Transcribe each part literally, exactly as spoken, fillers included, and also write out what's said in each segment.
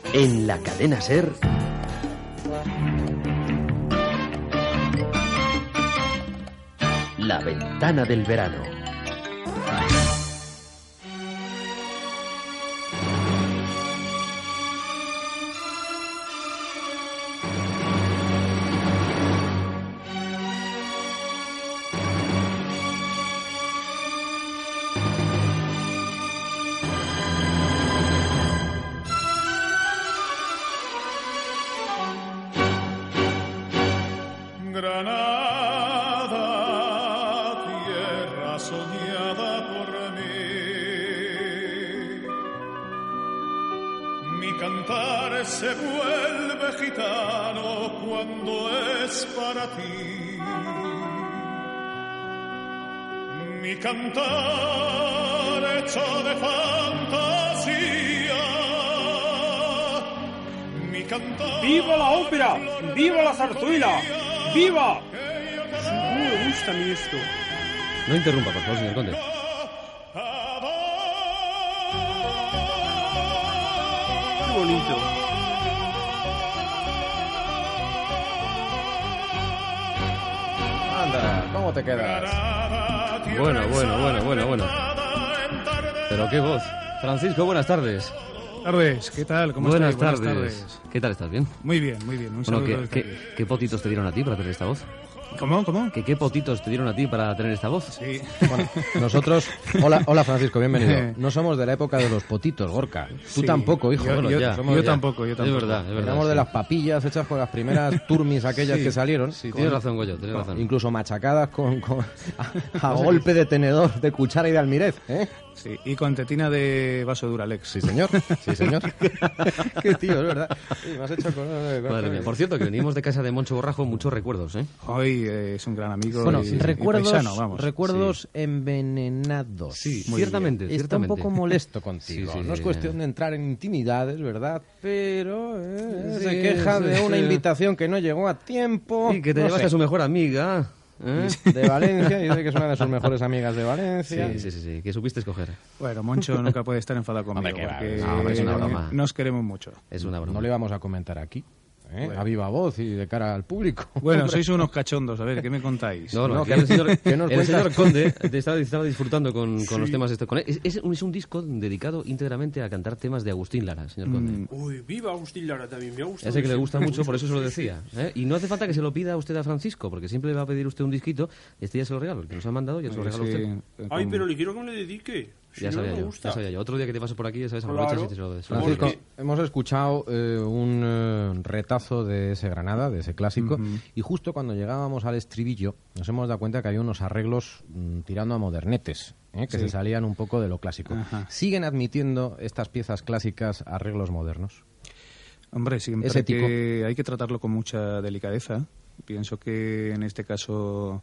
En la cadena SER... La ventana del verano. Se vuelve gitano cuando es para ti. Mi cantar hecho de fantasía. Mi cantar. ¡Viva la ópera! ¡Viva la zarzuela! ¡Viva! ¿Cómo me gusta a mí esto? No interrumpa, por favor, señor conde. ¡Qué bonito! ¿Cómo te quedas? Bueno, bueno, bueno, bueno, bueno. Pero qué voz. Francisco, buenas tardes. Tardes, ¿qué tal? ¿Cómo buenas estás? Tardes. Buenas tardes. ¿Qué tal estás? ¿Bien? Muy bien, muy bien. Un bueno, saludo. ¿qué, qué, ¿qué potitos te dieron a ti para tener esta voz? ¿Cómo? ¿Cómo? ¿Qué, ¿Qué potitos te dieron a ti para tener esta voz? Sí. Bueno, nosotros... Hola, hola Francisco, bienvenido. No somos de la época de los potitos, Gorka. Tú Sí. tampoco, hijo. Yo, Bueno, yo, ya. yo ya. tampoco, yo tampoco. Es verdad, es verdad. Hablamos sí. de las papillas hechas con las primeras turmis aquellas Sí. que salieron. Sí, con- tienes razón, Goyo, tienes razón. Incluso machacadas con, con- a, a golpe de tenedor, de cuchara y de almirez, ¿eh? Sí, y con tetina de vaso Duralex. Sí, señor. Sí, señor. Qué tío, es verdad. Sí, me has hecho con... con- Madre mía. Por cierto, que venimos de casa de Moncho Borrajo, muchos recuerdos, ¿eh? Hoy eh, es un gran amigo. Bueno, y, y recuerdos, paisano, vamos. recuerdos envenenados. Sí, Muy ciertamente, Está ciertamente. un poco molesto contigo. Sí, sí, no es sí. cuestión de entrar en intimidades, ¿verdad? Pero eh, Sí, se queja sí, de sí. una invitación que no llegó a tiempo. Y que te No llevaste sé, a su mejor amiga, ¿eh? de Valencia. Dice que es una de sus mejores amigas de Valencia. Sí, sí, sí, sí, que supiste escoger. Bueno, Moncho nunca puede estar enfadado conmigo. Hombre, qué va, porque no, hombre, es una broma. nos queremos mucho. Es una broma. No le vamos a comentar aquí, ¿eh? Bueno. A viva voz y de cara al público. Bueno, sois unos cachondos. A ver, ¿qué me contáis? No, no, No, que que- el señor, que nos el cuentas. señor Conde te estaba, estaba disfrutando con, con Sí. los temas. Este, con, es, es, un, es un disco dedicado íntegramente a cantar temas de Agustín Lara, señor Conde. Mm, Uy, viva Agustín Lara, también me ha gustado. Ya sé que le gusta siempre. mucho, por eso se lo decía. ¿eh? Y no hace falta que se lo pida usted a Francisco, porque siempre le va a pedir usted un disquito, y este ya se lo regalo. El que nos ha mandado ya se lo regalo a usted. sí, Ay, con- pero le quiero que me le dedique. Si Ya no, sabía no me yo, gusta. ya sabía yo. Otro día que te paso por aquí, ya sabes, Claro. aprovechas y te lo se lo Francisco, regalo. hemos escuchado eh, un eh, retazo de ese Granada, de ese clásico, Ujú. y justo cuando llegábamos al estribillo nos hemos dado cuenta que había unos arreglos mm, tirando a modernetes, ¿eh? que Sí. se salían un poco de lo clásico. Ajá. ¿Siguen admitiendo estas piezas clásicas arreglos modernos? Hombre, siempre Es ético. que hay que tratarlo con mucha delicadeza. Pienso que en este caso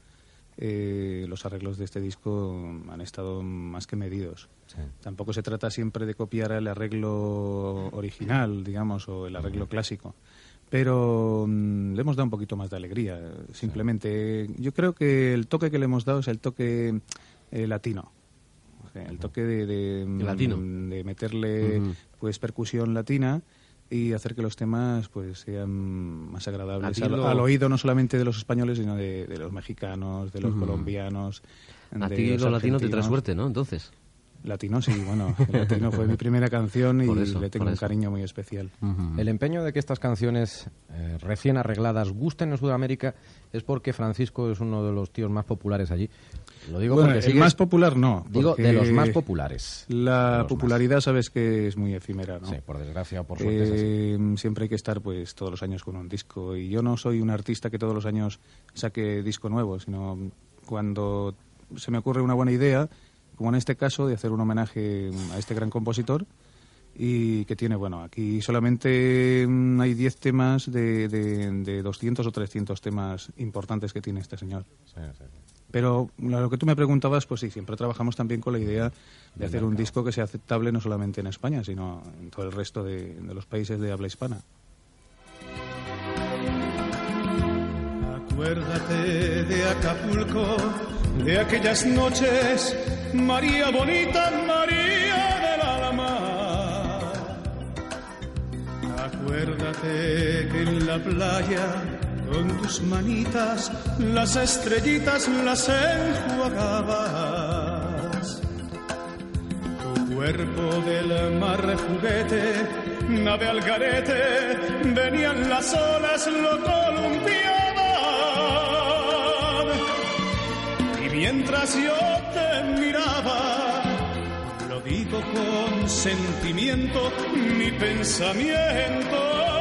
eh, los arreglos de este disco han estado más que medidos. Sí. Tampoco se trata siempre de copiar el arreglo original, digamos, o el arreglo clásico. Pero mm, le hemos dado un poquito más de alegría, simplemente. Yo creo que el toque que le hemos dado es el toque eh, latino. O sea, el toque de, de, mm, latino. de meterle Ujú. pues percusión latina y hacer que los temas pues sean más agradables A ti al, lo- al oído no solamente de los españoles sino de, de los mexicanos, de los Ujú. colombianos. A de ti los lo latino te trae argentinos. suerte, ¿no? Entonces. Latino, sí, bueno, el latino fue mi primera canción y Por eso, le tengo por un eso. cariño muy especial. El empeño de que estas canciones eh, recién arregladas gusten en Sudamérica es porque Francisco es uno de los tíos más populares allí. Lo digo Bueno, porque el sigue- más popular no. Digo, porque de los más populares. La De los popularidad sabes que es muy efímera, ¿no? Sí, por desgracia o por suerte es así. Eh, siempre hay que estar pues todos los años con un disco y yo no soy un artista que todos los años saque disco nuevo, sino cuando se me ocurre una buena idea, como en este caso de hacer un homenaje a este gran compositor y que tiene, bueno, aquí solamente mm, hay diez temas de, de, de doscientos o trescientos temas importantes que tiene este señor. Sí, sí, sí. Pero lo que tú me preguntabas, pues sí, siempre trabajamos también con la idea de hacer un disco que sea aceptable no solamente en España, sino en todo el resto de, de los países de habla hispana. Acuérdate de Acapulco, de aquellas noches, María bonita, María del alma. Acuérdate que en la playa con tus manitas las estrellitas las enjuagabas. Tu cuerpo del mar juguete, nave al garete, venían las olas, lo columpiaban. Y mientras yo te miraba, lo digo con sentimiento, mi pensamiento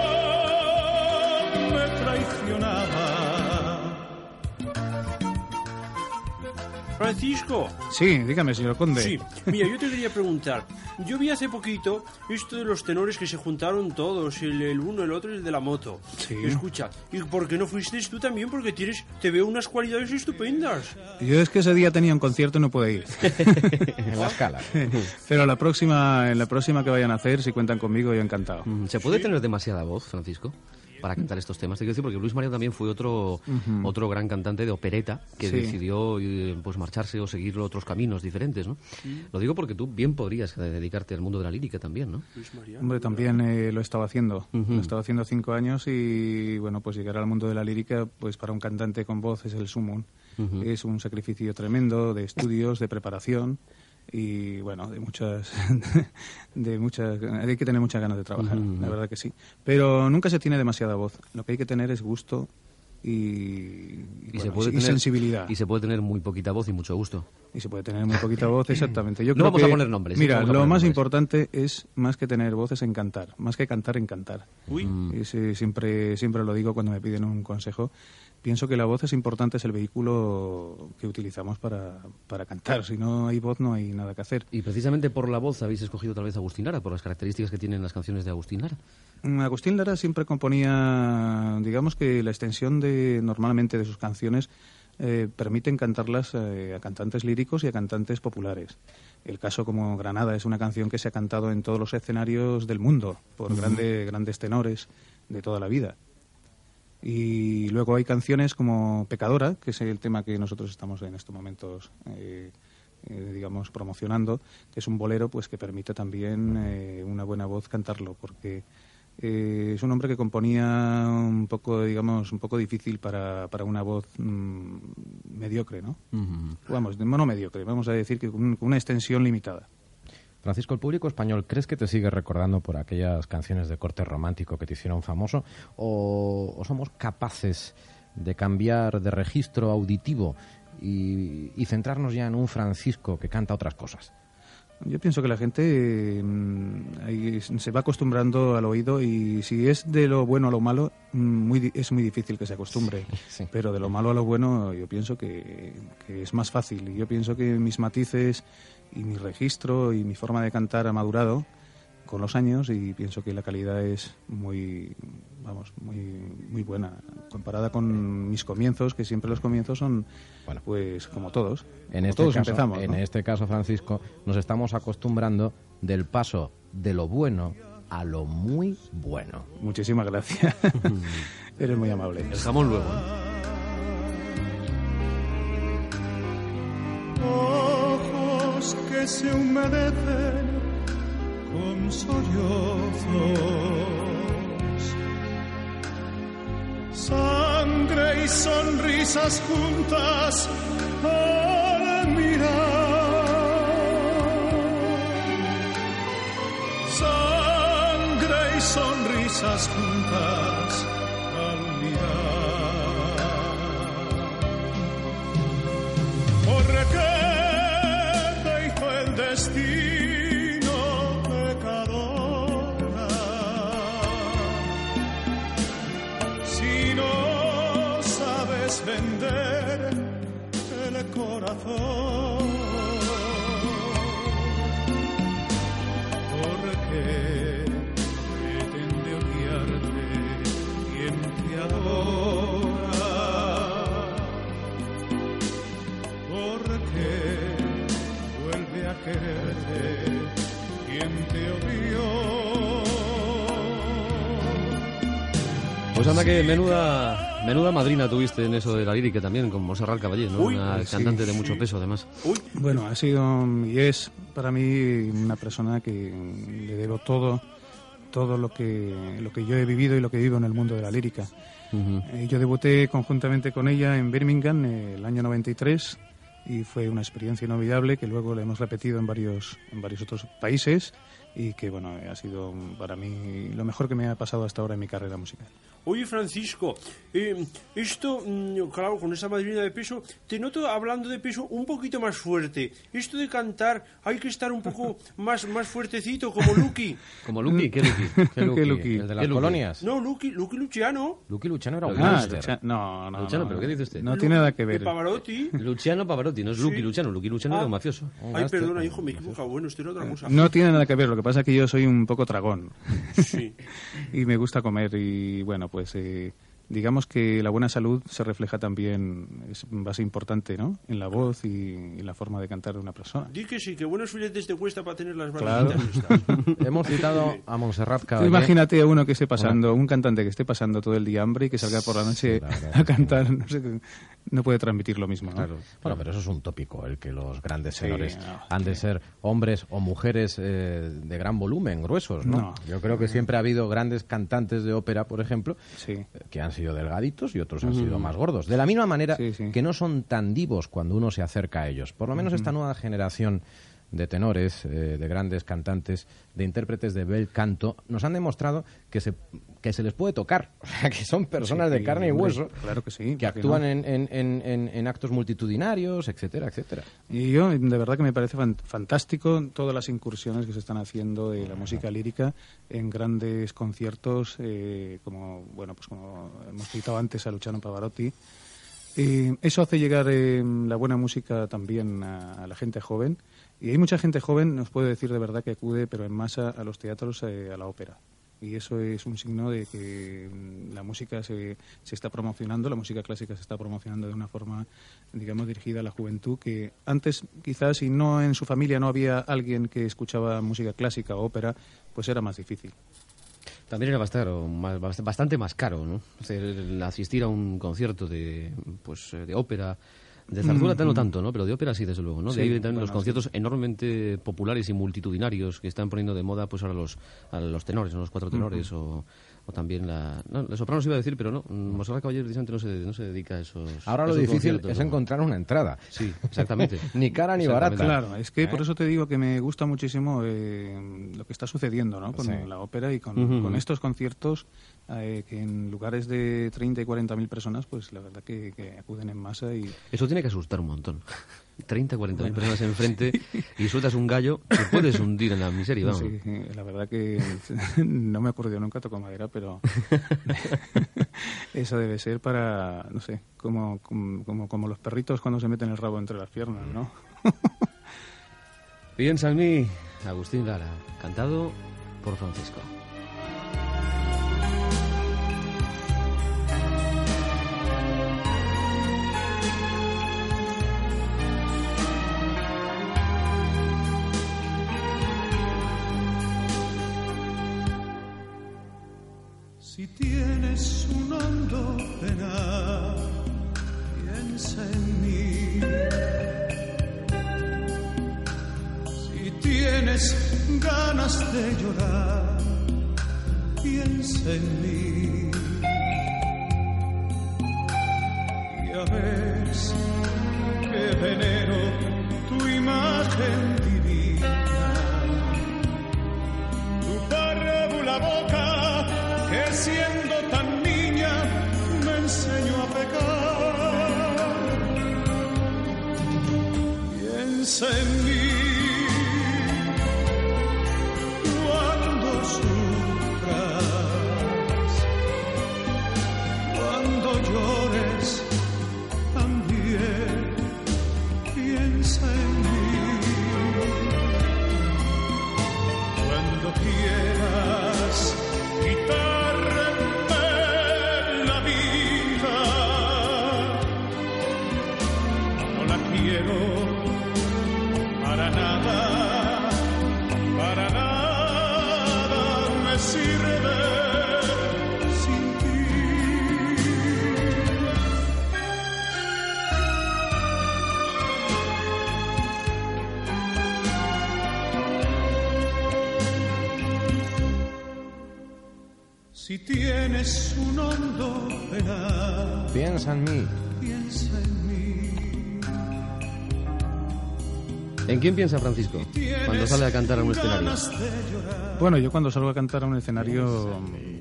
me traicionaba. Francisco. Sí, dígame, señor conde. Sí, mira, yo te quería preguntar. Yo vi hace poquito esto de los tenores que se juntaron todos, el, el uno, el otro y el de la moto. Sí. Escucha, ¿y por qué no fuiste tú también? Porque tienes, te veo unas cualidades estupendas. Yo es que ese día tenía un concierto y no pude ir. En la escala. Pero la próxima, en la próxima que vayan a hacer, si cuentan conmigo, yo encantado. Mm, ¿Se puede tener demasiada voz, Francisco, para cantar estos temas? Te quiero decir, porque Luis Mariano también fue otro, uh-huh. otro gran cantante de opereta que sí. decidió eh, pues marcharse o seguir otros caminos diferentes, ¿no? Sí. Lo digo porque tú bien podrías dedicarte al mundo de la lírica también, ¿no? Hombre, también eh, lo he estado haciendo. Uh-huh. Lo he estado haciendo cinco años y, bueno, pues llegar al mundo de la lírica, pues para un cantante con voz es el sumum. Uh-huh. Es un sacrificio tremendo de estudios, de preparación y, bueno, de muchas de muchas hay que tener muchas ganas de trabajar, uh-huh. la verdad que sí, pero nunca se tiene demasiada voz. Lo que hay que tener es gusto y, y, y, bueno, se puede y tener, sensibilidad, y se puede tener muy poquita voz y mucho gusto, y se puede tener muy poquita voz, exactamente. Yo no creo vamos que, a poner nombres, mira, ¿sí? lo poner más nombres. importante es, más que tener voz, es encantar, más que cantar, encantar. Uy. Y sí, siempre siempre lo digo cuando me piden un consejo. Pienso que la voz es importante, es el vehículo que utilizamos para, para cantar. Si no hay voz, no hay nada que hacer. Y precisamente por la voz habéis escogido tal vez a Agustín Lara, por las características que tienen las canciones de Agustín Lara. Agustín Lara siempre componía, digamos que la extensión de normalmente de sus canciones eh, permiten cantarlas eh, a cantantes líricos y a cantantes populares. El caso como Granada es una canción que se ha cantado en todos los escenarios del mundo por uh-huh. grande, grandes tenores de toda la vida. Y luego hay canciones como Pecadora, que es el tema que nosotros estamos en estos momentos, eh, eh, digamos, promocionando, que es un bolero pues que permite también eh, una buena voz cantarlo, porque eh, es un hombre que componía un poco, digamos, un poco difícil para, para una voz mmm, mediocre, ¿no? Uh-huh. Vamos, no mediocre, vamos a decir que con una extensión limitada. Francisco, el público español, ¿crees que te sigue recordando por aquellas canciones de corte romántico que te hicieron famoso? ¿O, o somos capaces de cambiar de registro auditivo y, y centrarnos ya en un Francisco que canta otras cosas? Yo pienso que la gente eh, ahí se va acostumbrando al oído y si es de lo bueno a lo malo, muy, es muy difícil que se acostumbre. Sí. Pero de lo malo a lo bueno yo pienso que, que es más fácil. Y yo pienso que mis matices y mi registro y mi forma de cantar ha madurado con los años y pienso que la calidad es muy, vamos, muy, muy buena comparada con mis comienzos, que siempre los comienzos son, bueno, pues como todos. En como este todos caso, empezamos, en ¿no? este caso, Francisco, nos estamos acostumbrando del paso de lo bueno a lo muy bueno. Muchísimas gracias. Eres muy amable. El jamón luego, ¿eh? Ojos que se humedecen con sollozos, sangre y sonrisas juntas al mirar, sangre y sonrisas juntas al mirar. ¿Por qué te hizo el destino pecadora? Si no sabes vender el corazón, ¿por qué pretende odiarte quien te adora? Vuelve a quererte quien te odió. Pues anda que menuda menuda madrina tuviste en eso de la lírica también, con Montserrat Caballé, ¿no? Uy, una sí, cantante de sí. mucho peso, además. Uy. Bueno, ha sido y es para mí una persona que le debo todo, todo lo que, lo que yo he vivido y lo que vivo en el mundo de la lírica. Uh-huh. Eh, yo debuté conjuntamente con ella en Birmingham eh, el año noventa y tres y fue una experiencia inolvidable que luego la hemos repetido en varios, en varios otros países y que bueno ha sido para mí lo mejor que me ha pasado hasta ahora en mi carrera musical. Oye, Francisco, eh, esto, claro, con esa madrina de peso, te noto hablando de peso un poquito más fuerte. Esto de cantar, hay que estar un poco más, más fuertecito, como Lucky. ¿Como Lucky? ¿Qué Lucky? ¿Qué Lucky? ¿Qué Lucky? ¿El de las ¿Qué Lucky? colonias? No, Lucky, Lucky Luciano. Lucky Luciano era un Ah, máster. Lucia- no, no, Luciano, no, ¿pero qué dice usted? No Lu- tiene nada que ver. De Pavarotti. Luciano Pavarotti, no es Lucky Sí. Luciano. Lucky Luciano Ah. era un mafioso. Un Ay, máster. perdona, hijo, me he equivocado. Bueno, esto era otra cosa. No tiene nada que ver, lo que pasa es que yo soy un poco tragón Sí. y me gusta comer y bueno, pues eh, digamos que la buena salud se refleja también, es base importante, ¿no? En la voz y en la forma de cantar de una persona. Di que sí, que buenos filetes te cuesta para tener las Claro. barritas estas. Hemos citado a Montserrat Tú Caballé. imagínate a uno que esté pasando, un cantante que esté pasando todo el día hambre y que salga por la noche Sí, la verdad a es que- cantar, no sé, no puede transmitir lo mismo, ¿no? Claro. Bueno, pero eso es un tópico, el que los grandes Sí, tenores no, han de sí. ser hombres o mujeres eh, de gran volumen, gruesos, ¿no? No. Yo creo que siempre ha habido grandes cantantes de ópera, por ejemplo, Sí. eh, que han sido delgaditos y otros han sido más gordos. De la misma manera Sí, sí. que no son tan divos cuando uno se acerca a ellos. Por lo menos esta nueva generación de tenores, eh, de grandes cantantes, de intérpretes de bel canto, nos han demostrado que se, que se les puede tocar. O sea, que son personas Sí, de carne y hombre, hueso, claro que sí, que ¿por qué actúan no? en, en, en, en- en actos multitudinarios, etcétera, etcétera. Y yo, de verdad que me parece fan- fantástico todas las incursiones que se están haciendo de la música lírica en grandes conciertos, eh, como bueno, pues como hemos citado antes a Luciano Pavarotti. Eh, eso hace llegar eh, la buena música también a, a la gente joven. Y hay mucha gente joven, nos puede decir de verdad que acude, pero en masa, a los teatros, eh, a la ópera. Y eso es un signo de que mm, la música se, se está promocionando, la música clásica se está promocionando de una forma, digamos, dirigida a la juventud, que antes quizás, si no en su familia no había alguien que escuchaba música clásica o ópera, pues era más difícil. También era bastante, más- bastante más caro, ¿no? Hacer- el asistir a un concierto de, pues, de ópera, de zarzuela no tanto, ¿no? Pero de ópera sí, desde luego, ¿no? Sí, de ahí también bueno, los conciertos enormemente populares y multitudinarios que están poniendo de moda, pues ahora los, a los tenores, ¿no? Los cuatro tenores o, o también la... No, la soprano se iba a decir, pero no, Montserrat Caballé precisamente no se, no se dedica a esos Ahora a lo esos difícil conciertos, es ¿no? encontrar una entrada. Sí, exactamente. Ni cara ni Exactamente. barata. Claro, es que ¿Eh? por eso te digo que me gusta muchísimo eh, lo que está sucediendo, ¿no? Con Sí. la ópera y con, Ujú. con estos conciertos eh, que en lugares de treinta y cuarenta mil personas, pues la verdad que, que acuden en masa y Eso tiene que asustar un montón. treinta, cuarenta mil personas enfrente y sueltas un gallo, te puedes hundir en la miseria, vamos. sí, la verdad que no me ha ocurrido nunca, toco madera, pero eso debe ser para, no sé, como, como, como, como los perritos cuando se meten el rabo entre las piernas, ¿no? Piensa en mí, Agustín Lara, cantado por Francisco. Si tienes un hondo penar, piensa en mí. Si tienes ganas de llorar, piensa en mí. Ya ves que venero tu imagen divina, tu parábola boca que siendo tan niña me enseñó a pecar. Piensa en mí cuando sufras, cuando llores también. Piensa en mí cuando quieras quitarme la vida. No la quiero Si tienes un hondo penal, Piensa en mí. piensa en mí. ¿En quién piensa Francisco cuando sale a cantar a un escenario? Bueno, yo cuando salgo a cantar a un escenario,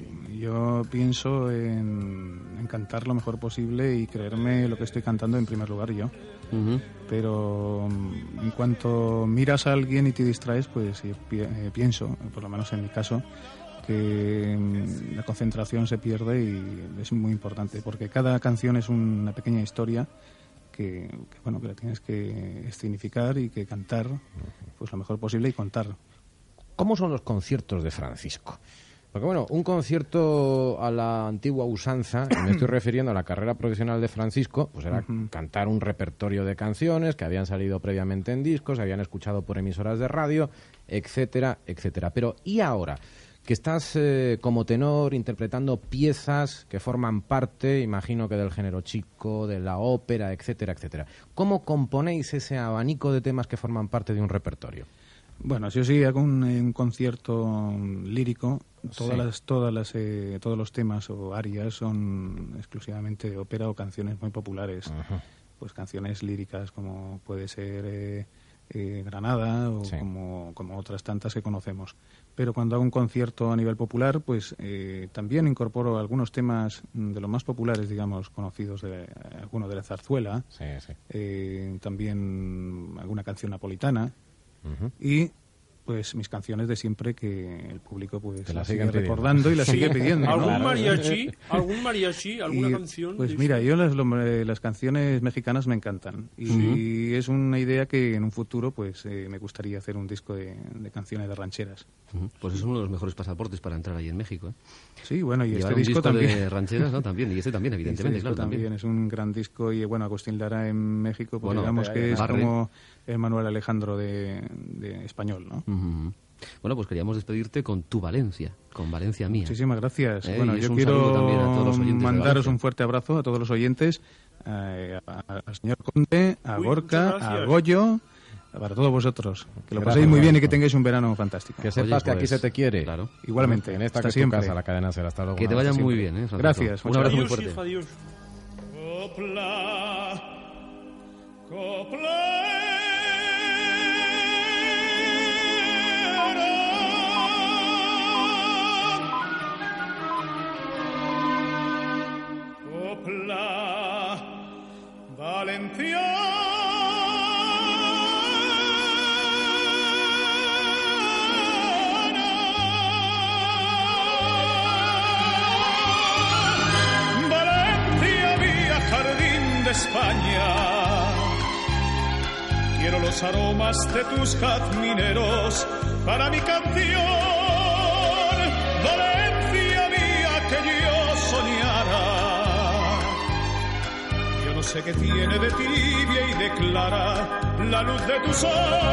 yo pienso en, en cantar lo mejor posible y creerme lo que estoy cantando en primer lugar yo. Uh-huh. Pero en cuanto miras a alguien y te distraes, pues yo pi- eh, pienso, por lo menos en mi caso, que mm, la concentración se pierde y es muy importante, porque cada canción es una pequeña historia que, que, bueno, que la tienes que escenificar y que cantar pues lo mejor posible y contar. ¿Cómo son los conciertos de Francisco? Porque bueno, un concierto a la antigua usanza, y me estoy refiriendo a la carrera profesional de Francisco, pues era Uh-huh. cantar un repertorio de canciones que habían salido previamente en discos, se habían escuchado por emisoras de radio, etcétera, etcétera. Pero ¿y ahora? Que estás eh, como tenor interpretando piezas que forman parte, imagino que del género chico, de la ópera, etcétera, etcétera. ¿Cómo componéis ese abanico de temas que forman parte de un repertorio? Bueno, si yo sí hago un, un concierto lírico, todas Sí. las, todas las, eh, todos los temas o arias son exclusivamente de ópera o canciones muy populares. Ajá. Pues canciones líricas como puede ser eh, eh, Granada o Sí. como, como otras tantas que conocemos. Pero cuando hago un concierto a nivel popular, pues eh, también incorporo algunos temas mm, de los más populares, digamos, conocidos, de eh, alguno de la zarzuela, Sí, sí. eh, también alguna canción napolitana. Ujú. Y pues mis canciones de siempre que el público pues Que la las siguen sigue pidiendo. recordando y las sigue pidiendo, ¿no? ¿Algún Claro. mariachi? ¿Algún mariachi? ¿Alguna Y, canción? Pues de mira, esto? yo las, lo- eh, las canciones mexicanas me encantan y es una idea que en un futuro pues eh, me gustaría hacer un disco de, de canciones de rancheras. Ujú. Pues es uno de los mejores pasaportes para entrar ahí en México, ¿eh? Sí, bueno, y Llevar este un disco, disco también. de rancheras, ¿no? También, y este también, Este evidentemente, disco claro, también. es un gran disco y bueno, Agustín Lara en México, pues Bueno, digamos que es Barre. como el Manuel Alejandro de, de español, ¿no? Ujú. Bueno, pues queríamos despedirte con Tu Valencia, con Valencia mía. Muchísimas gracias. Eh, bueno, y es yo un quiero saludo también a todos los oyentes de mandaros Valencia. un fuerte abrazo a todos los oyentes, eh, a- a- al señor Conde, a Uy, Gorka, muchas a gracias. Goyo, para todos vosotros. Que lo Gracias, paséis muy bien y que Francisco. tengáis un verano fantástico. Que sepas que pues, aquí se te quiere. claro. Igualmente, En esta hasta que es tu siempre. casa, la cadena será. Hasta luego. Que te Un vaya abrazo muy siempre. bien, ¿eh, Francisco? Gracias, Un muchas abrazo muy Adiós, fuerte. hija, adiós. Copla, copla. Copla, Valenciana. Valencia, vía jardín de España. Quiero los aromas de tus jazmineros para mi canción. Valencia mía que yo soñara. Yo no sé qué tiene de tibia y de clara la luz de tu sol.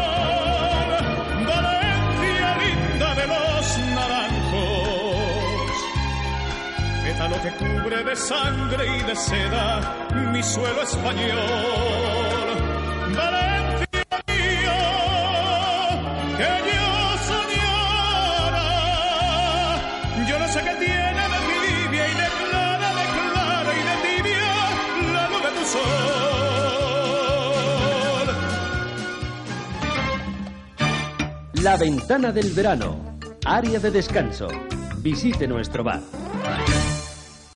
Valencia linda de los naranjos. Pétalo que cubre de sangre y de seda mi suelo español. Valencia mía, que yo soñara. Yo no sé qué tiene de tibia y de clara, de clara y de tibia la luz de tu sol. La ventana del verano. Área de descanso. Visite nuestro bar.